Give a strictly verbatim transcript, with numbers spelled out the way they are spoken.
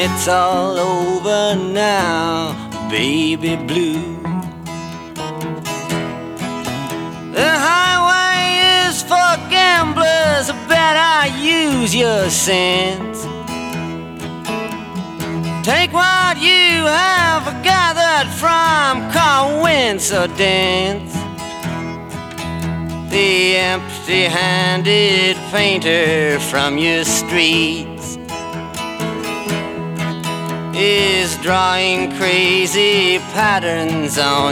it's all over now, baby blue. The highway is for gamblers, better use your sense. Take what you have gathered from coincidence. The empty-handed painter from your streets is drawing crazy patterns on